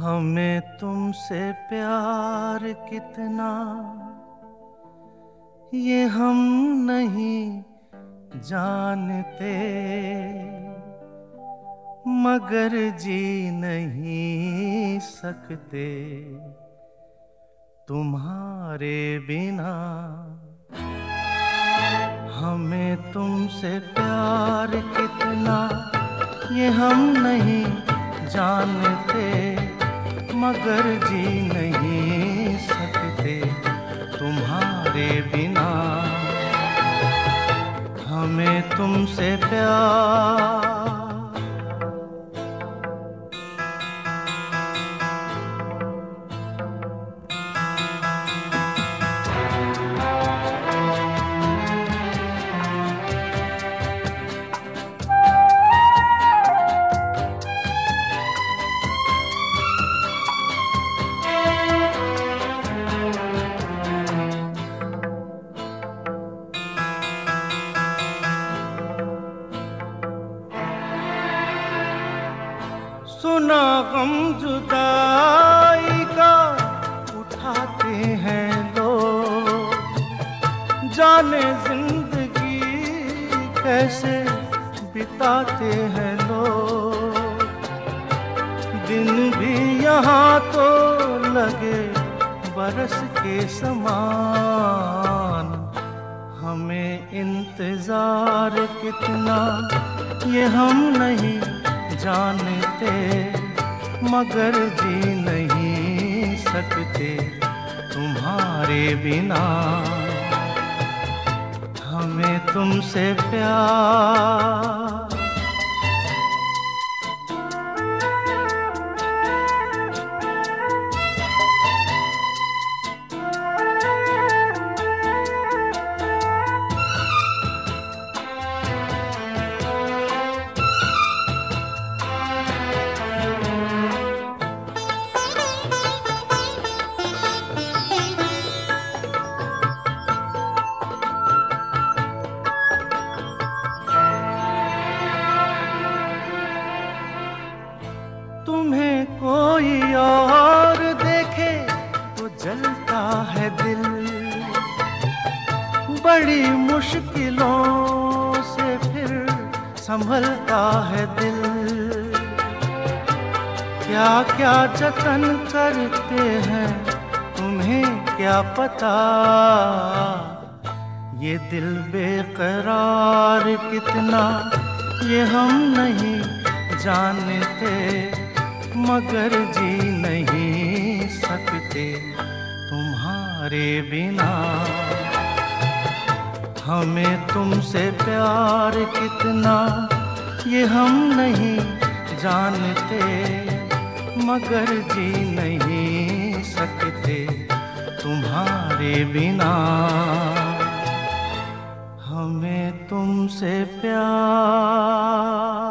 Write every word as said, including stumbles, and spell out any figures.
हमें तुमसे प्यार कितना ये हम नहीं जानते, मगर जी नहीं सकते तुम्हारे बिना। हमें तुमसे प्यार कितना ये हम नहीं जानते, मगर जी नहीं सकते तुम्हारे बिना। हमें तुमसे प्यार सुना गम जुदाई का उठाते हैं लोग, जाने जिंदगी कैसे बिताते हैं लोग। दिन भी यहाँ तो लगे बरस के समान, हमें इंतजार कितना ये हम नहीं जानते, मगर जी नहीं सकते तुम्हारे बिना। हमें तुमसे प्यार तुम्हें कोई और देखे तो जलता है दिल, बड़ी मुश्किलों से फिर संभलता है दिल। क्या क्या जतन करते हैं तुम्हें क्या पता, ये दिल बेकरार कितना ये हम नहीं जानते, मगर जी नहीं सकते तुम्हारे बिना। हमें तुमसे प्यार कितना ये हम नहीं जानते, मगर जी नहीं सकते तुम्हारे बिना। हमें तुमसे प्यार